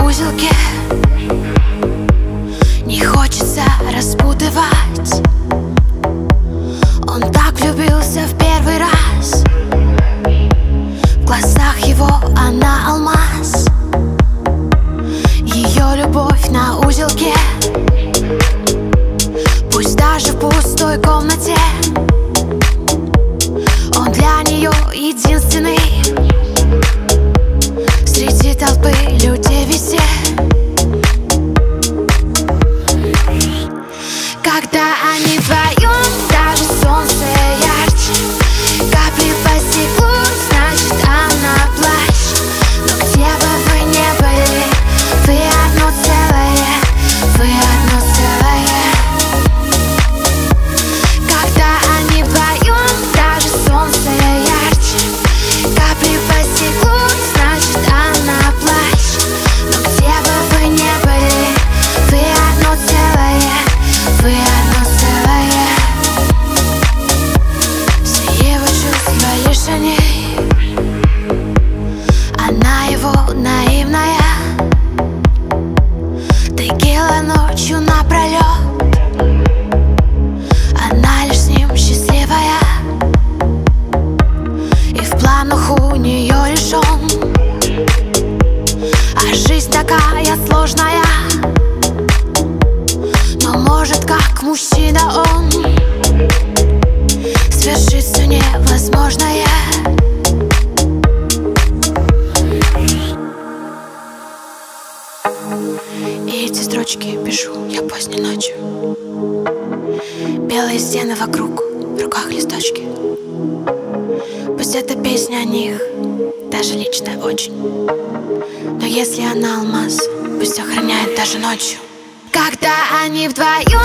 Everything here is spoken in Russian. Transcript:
узелке. Не хочется распутывать. Он так влюбился в первый раз. В глазах его она алмаз. Ее любовь на узелке. Пусть даже в пустой комнате он для нее единственный. Среди толпы людей везде. Когда они вдвоем, даже солнце ярче. Капли по стеклу, значит она плачет. Но где бы вы ни были, вы одно целое, вы одно целое. Когда они вдвоем, даже солнце ярче. Капли по стеклу, значит она плачет. Но где бы вы ни были, вы одно целое, вы одно целое. Все его чувства лишь о ней. Она его наивная. Текила ночью напролет. Она лишь с ним счастливая. И в планах у нее лишь он. А жизнь такая сложная. Но может, как мужчина он, свершится невозможное. И эти строчки пишу я поздней ночью. Белые стены вокруг, в руках листочки. Пусть эта песня о них, даже личная очень. Но если она алмаз, пусть охраняет даже ночью. Когда они вдвоем,